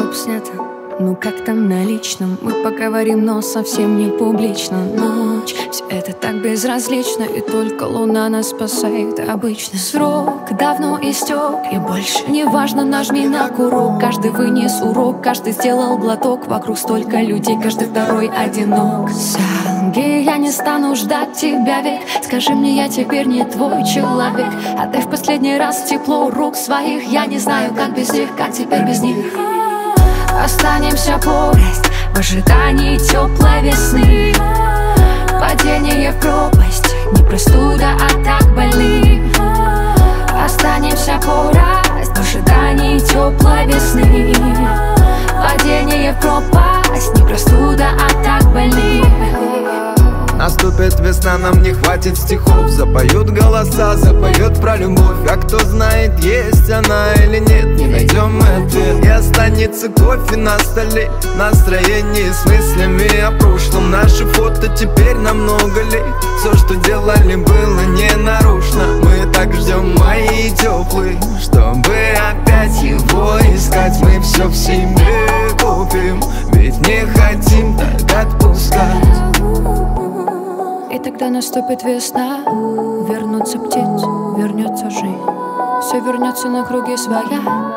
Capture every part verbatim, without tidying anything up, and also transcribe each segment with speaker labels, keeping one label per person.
Speaker 1: чтоб снято. Ну как там на личном? Мы поговорим, но совсем не публично. Ночь, все это так безразлично, и только луна нас спасает обычно. Срок давно истек, и больше не важно, нажми на курок. Каждый вынес урок, каждый сделал глоток. Вокруг столько людей, каждый второй одинок. Санги, я не стану ждать тебя век. Скажи мне, я теперь не твой человек. Отдай в последний раз тепло рук своих. Я не знаю, как без них, как теперь без них. Останемся порознь в ожидании теплой весны. Падение в пропасть, не простуда, а так больны. Останемся порознь в ожидании теплой весны. Падение в пропасть, не простуда, а так больны.
Speaker 2: Наступит весна, нам не хватит стихов. Запоют голоса, запоют про любовь. А кто знает, есть она или нет, не найдем мы ответ. И останется кофе на столе, настроение с мыслями о прошлом. Наши фото теперь намного лет. Все, что делали, было не нарушно. Мы так ждем мои теплые, чтобы опять его искать. Мы все в себе купим, ведь не хотим так отпускать.
Speaker 1: И тогда наступит весна, вернутся птицы, вернется жизнь. Все вернется на круги своя.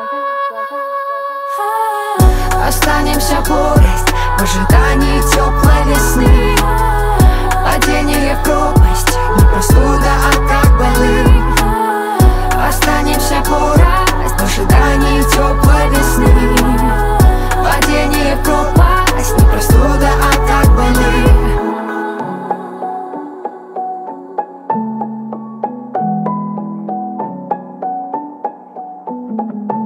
Speaker 1: Останемся порознь в ожидании теплой весны. Падение в пропасть, не простуда, а так больны. Останемся порознь в ожидании теплой весны. Падение в пропасть, не простуда, а так больны.
Speaker 3: Thank you.